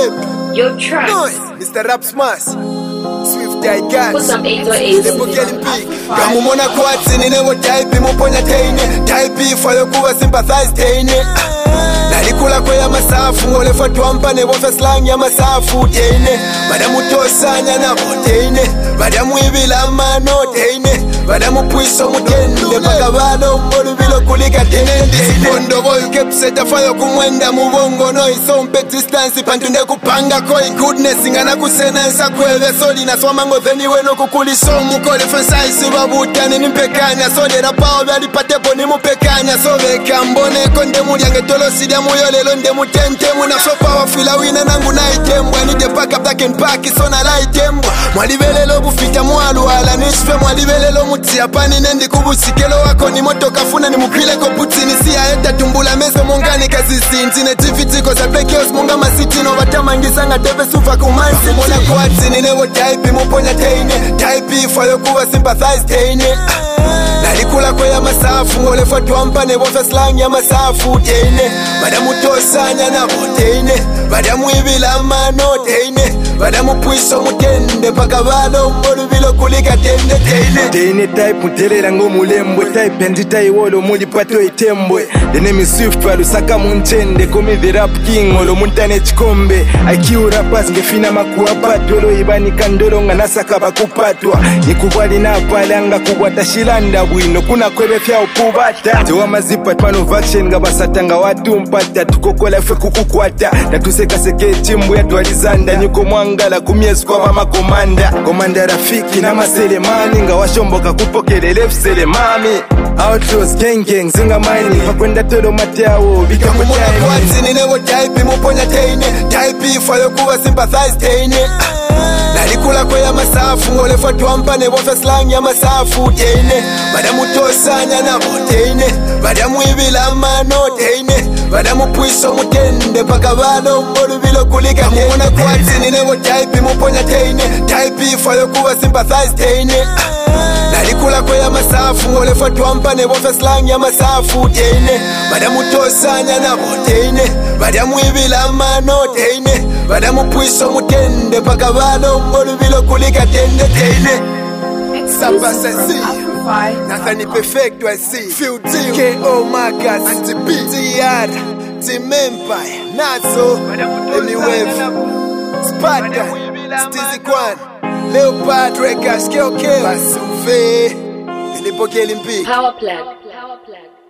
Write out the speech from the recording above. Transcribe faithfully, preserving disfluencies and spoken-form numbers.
Web. Your tracks. Noise. Mister Rap Smash. Swift I got. Put some eight or eight. The Bugatti Peak. Kamumona kwatsi ninewo type muponya taine. Type fayo kuwa sympathize taine. Nalikula kwa ya masafu ngolefa twampa ne bofa slang ya masafu taine. Madamu tosanya na botaine. Madamu ibila mano taine. Madamu puiso mutende pakabalo mbolu bilo kulika taine. Kondo boy kepseta fayo kumwenda mubongo no isompe distance pantunde kupanga koi goodness ngana kusenensa kweve soli na swama ngozeni weno kukuliso mukole fansaisi babutane nimpekanya solera pao byali patepo nimupekanya soveka mbone konde mulyange tolosida muyolelo nde mutente muna flopa wafila wina nangu naitembwa ni de pack up that and pack sona laitembwa mwalibelelo bufita mwalu ala nisfe mwalibelelo mutia pani nendi kubusikelo wako ni moto kafuna ni mupile ko putini siya eta tumbula meso mongani kazi sinti ne tiviti ko za pekios monga masiti no batamangisa nga debe sufa kumansi mona kwatsi ninewo type muponya taine type fayo kuwa sympathize taine nalikula kwa ya masafu ngolefa twampa ne bofa slang ya masafu taine madamu tosanya na botaine madamu ibila mano taine madamu puiso mutende pakabalo mbolu bilo kulika tende taine taine type mutelera ngo mulembwe type ndita iwolo muli pato itembwe the name is Swift balusaka munchende komi the rap king olo muntane chikombe akiura paske fina makuwa patolo ibani kandolo nga nasaka bakupatwa nikubwali na palanga kubwata shilanda bwino kuna kwebe fya okubata tewa mazipa pano vaccine nga basatanga watu mpata tukokola fwe kukukwata natuseka seke chimbu ya twalizanda niko mwangala kumyesu kwa mama komanda komanda rafiki na maselemani nga washomboka kupokelele fsele mami outlaws gang gang zinga mine pakwenda tolo mateawo bikamumona kwatsi ninewo type muponya taine type fayo kuwa sympathize taine nalikula kwa ya masafu ngolefa twampa ne bofa slang ya masafu taine madamu tosanya na botaine madamu ibila mano taine madamu puiso mutende pakabalo mbolu bilo kulika kamumona kwatsi ninewo type muponya taine type fayo kuwa sympathize taine nalikula kwa ya masafu ngolefa twampa ne bofa slang ya masafu taine madamu tosanya na botaine madamu ibila mano taine madamu puiso mutende pakabalo mbolu bilo kulika tende taine Samba Sensi Nathani Perfecto I see Phil Team K O Marcus Anti-B T R Team Empire Nazo Emi Wave Sparta Stizy Kwan Leopard Records K O K Basuve Nilipo K L M P Power plug. Power plug.